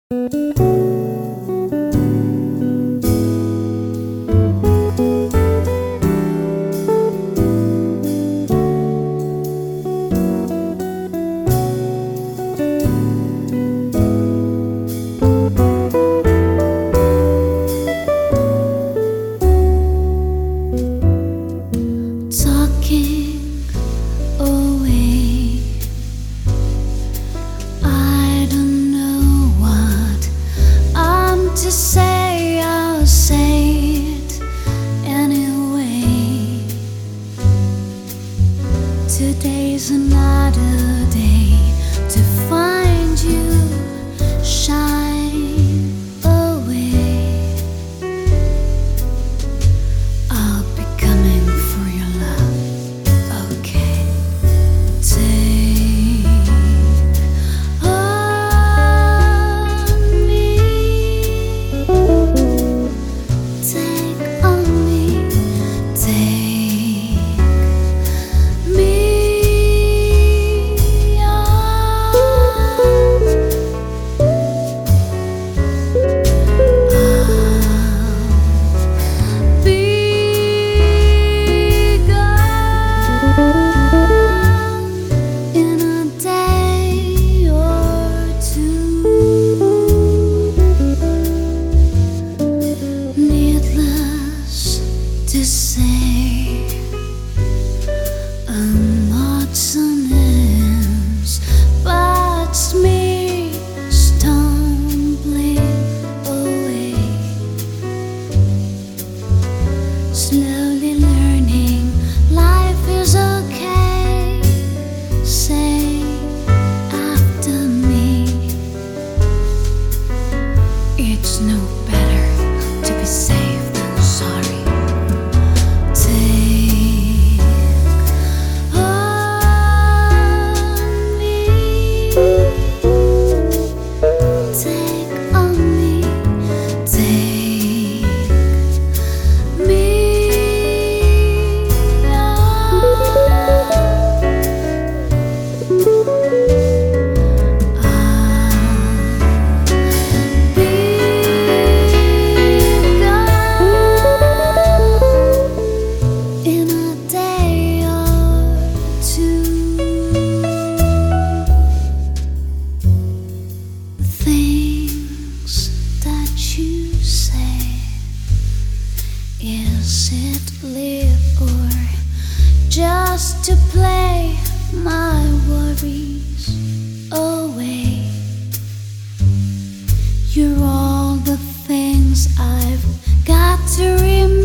To say, I'll say it anyway. Today's another day to find you shine away. I'll be coming for your love, okay? To say I'm not synonyms, but it's me stumbling away, slowly learning life is okay. Say after me, it's no better to be safe than sorry. Is it live or just to play my worries away? You're all the things I've got to remember.